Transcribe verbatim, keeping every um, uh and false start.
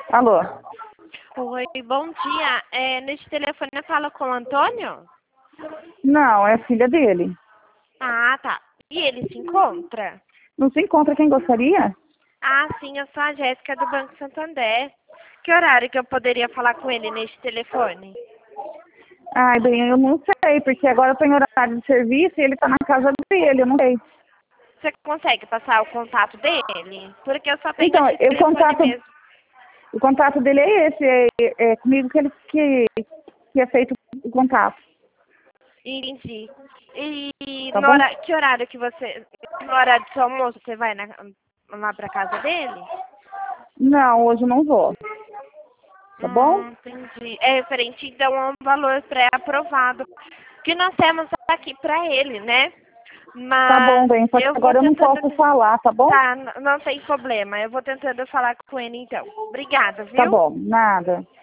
Alô? Oi, bom dia. É, neste telefone eu falo com o Antônio? Não, é a filha dele. Ah, tá. E ele se encontra? Não se encontra quem gostaria? Ah, sim, eu sou a Jéssica do Banco Santander. Que horário que eu poderia falar com ele neste telefone? Ai, bem, eu não sei, porque agora eu tô em horário de serviço e ele tá na casa dele, eu não sei. Você consegue passar o contato dele? Porque eu só tenho Então, esse eu, o, telefone contato, mesmo. o contato dele é esse, é, é comigo que ele que, que é feito o contato, Entendi. E tá no bom? hora, que horário que você... No horário do seu almoço, você vai na, lá pra casa dele? Não, hoje eu não vou, tá bom? Hum, entendi. É referente, então, a um valor pré-aprovado que nós temos aqui para ele, né? Tá bom, Mas bem, só que eu vou agora eu não tentando... posso falar, tá bom? Tá, n- não tem problema. Eu vou tentando falar com ele, então. Obrigada, Tá viu? bom, nada.